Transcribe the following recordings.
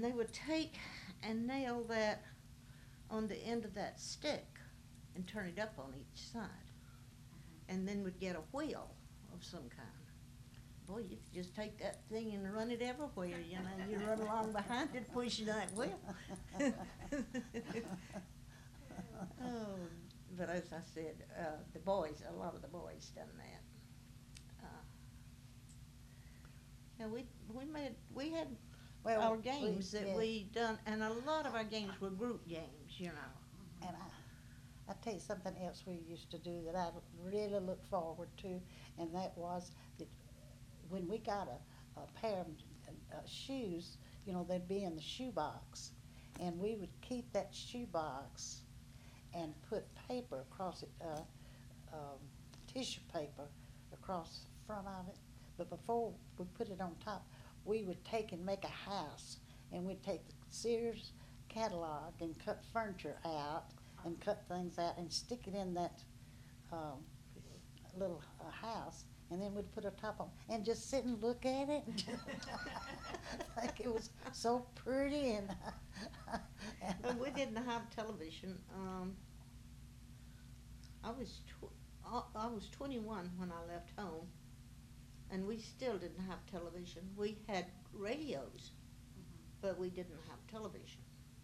they would take and nail that on the end of that stick and turn it up on each side. And then would get a wheel of some kind. Boy, you could just take that thing and run it everywhere, you know. You run along behind it, pushing that wheel. Oh, but as I said, a lot of the boys done that. Yeah, we had Well, our games that yeah. we done, and a lot of our games were group games, you know. And I tell you something else we used to do that I really look forward to, and that was that when we got a pair of shoes, you know, they'd be in the shoe box, and we would keep that shoe box and put paper across it, um, tissue paper across the front of it. But before we put it on top, we would take and make a house, and we'd take the Sears catalog and cut furniture out and cut things out and stick it in that um, little house, and then we'd put a top on and just sit and look at it. Like it was so pretty and. But we didn't have television. I was 21 when I left home, and we still didn't have television. We had radios, but we didn't have television.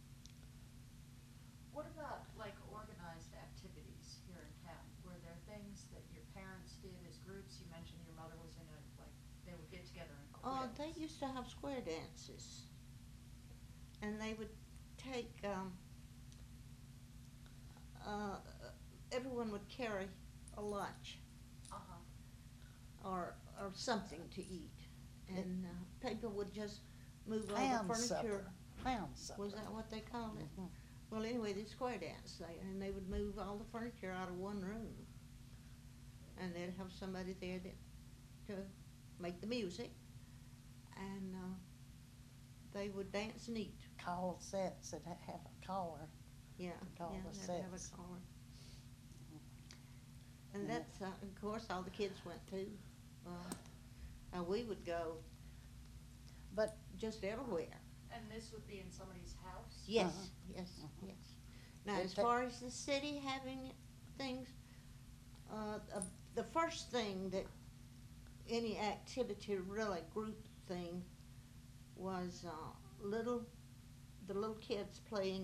What about like organized activities here in town? Were there things that your parents did as groups? You mentioned your mother was in a, like, they would get together and They used to have square dances, and they would take, uh, everyone would carry a lunch or something to eat, and people would just move all the Pound furniture. supper. Pound supper. Was that what they called it? Mhm. Well, anyway, they square dance there, and they would move all the furniture out of one room, and they'd have somebody there to make the music, and they would dance and eat. Call sets that have a caller. Yeah, Call yeah, the they'd have a sets. caller. And Yeah. that's, of course, all the kids went to. We would go But just everywhere. And this would be in somebody's house? Yes, Uh-huh. yes, Uh-huh. yes. Now, They as ta- far as the city having things, the first thing that any activity, really group thing, was the little kids playing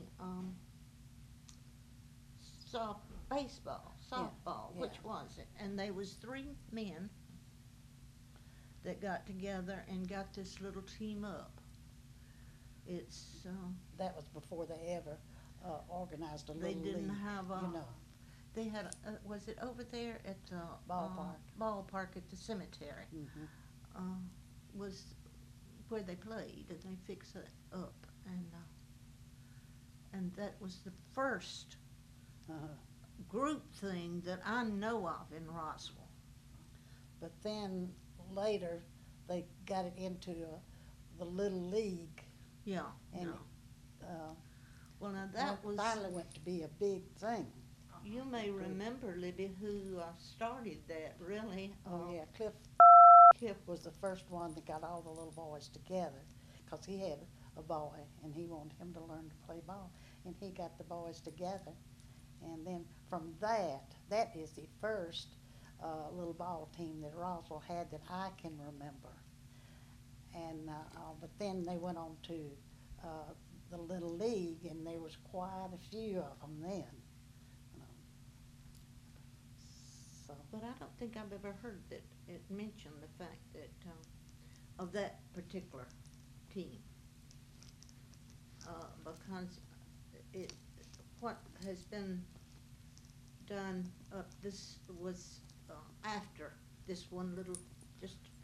softball, yeah. which was it? And there was 3 men that got together and got this little team up. It's that was before they ever organized a they little didn't league, have you know. they had was it over there at the Ballpark. ballpark at the cemetery? Mhm. Was where they played, and they fixed it up, and that was the first Uh-huh. group thing that I know of in Roswell. But then later they got it into the little league, Yeah, and no. Well, now that was. finally went to be a big thing. You may remember, Libby, who started that, really. Oh yeah, Cliff Cliff. was the first one that got all the little boys together, 'cause he had a boy and he wanted him to learn to play ball, and he got the boys together, and then from that is the first little ball team that Roswell had that I can remember. And but then they went on to the little league, and there was quite a few of them then. You know. So But I don't think I've ever heard that it mentioned the fact that of that particular team, because what has been done. This was after this one little, just